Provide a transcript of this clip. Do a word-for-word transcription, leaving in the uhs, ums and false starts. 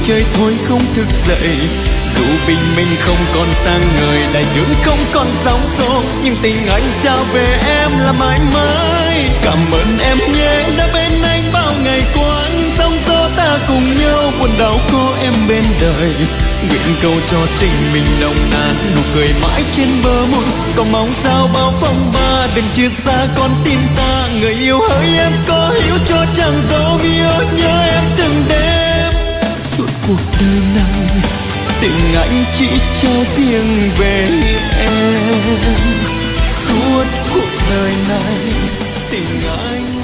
chơi thôi không thức dậy. Dù bình minh không còn sáng ngời, đại dương không còn sóng xô, nhưng tình anh trao về em là mãi mãi. Cảm ơn em nhé đã bên anh bao ngày qua, sóng gió ta cùng nhau buồn đau có em bên đời. Nguyện cầu cho tình mình nồng nàn, nụ cười mãi trên bờ môi, còn mong sao bao phong ba đừng chia xa con tim ta. Người yêu hỡi em có hiểu cho chẳng dấu yêu nhớ em từng đêm. Suốt cuộc đời này tình anh chỉ cho riêng về em. Suốt cuộc đời này tình anh